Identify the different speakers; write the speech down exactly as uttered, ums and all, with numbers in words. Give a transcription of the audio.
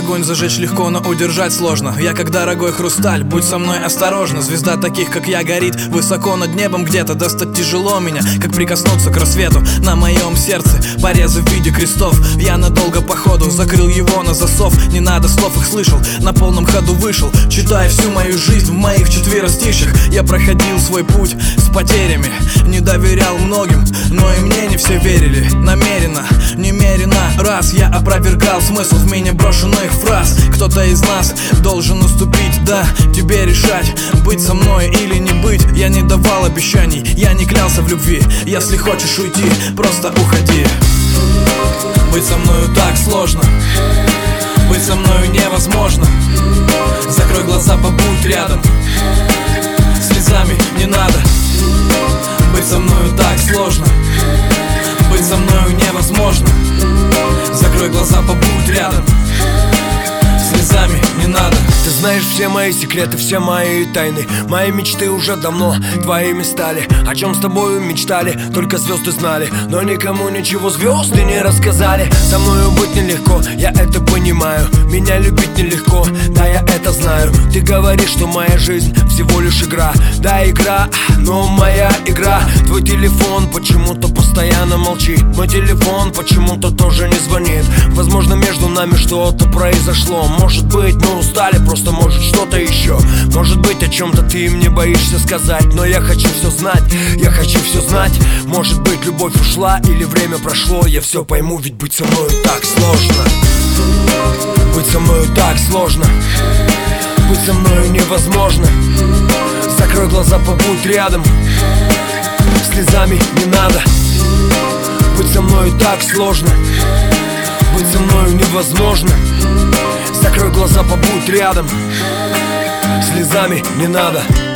Speaker 1: Огонь зажечь легко, но удержать сложно. Я как дорогой хрусталь, будь со мной осторожна. Звезда таких, как я, горит высоко над небом где-то. Достать тяжело меня, как прикоснуться к рассвету. На моем сердце порезы в виде крестов. Я надолго походу закрыл его на засов. Не надо слов, их слышал, на полном ходу вышел. Читая всю мою жизнь в моих четверостишьях. Я проходил свой путь с потерями, не доверял многим, но и мне не все верили. Намеренно, немерено раз я опровергал смысл в меня брошенных фраз. Кто-то из нас должен уступить, да, тебе решать, быть со мной или не быть. Я не давал обещаний, я не клялся в любви. Если хочешь уйти, просто уходи. Быть со мною так сложно, быть со мною невозможно. Закрой глаза, побудь рядом, слезами не надо. Быть со мною так сложно, быть со мною невозможно. Закрой глаза, побудь рядом, слезами не надо.
Speaker 2: Ты знаешь все мои секреты, все мои тайны. Мои мечты уже давно твоими стали. О чем с тобою мечтали, только звезды знали. Но никому ничего звезды не рассказали. Со мною быть нелегко, я это понимаю. Меня любить нелегко, да, я это знаю. Ты говоришь, что моя жизнь всего лишь игра. Да, игра, но моя игра. Твой телефон почему-то постоянно молчит. Мой телефон почему-то тоже не звонит. Возможно, между нами что-то произошло. Может быть, мы устали, просто может что-то еще. Может быть, о чем-то ты мне боишься сказать. Но я хочу все знать, я хочу все знать. Может быть, любовь ушла или время прошло. Я все пойму, ведь быть со мною так сложно. Быть со мною так сложно, быть со мною невозможно. Закрой глаза, побудь рядом, слезами не надо. Быть со мною так сложно, быть со мною невозможно. Закрой глаза, побудь рядом, слезами не надо.